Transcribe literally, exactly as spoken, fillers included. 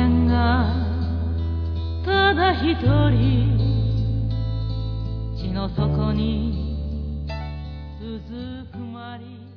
線がただ一人地の底にうずくまり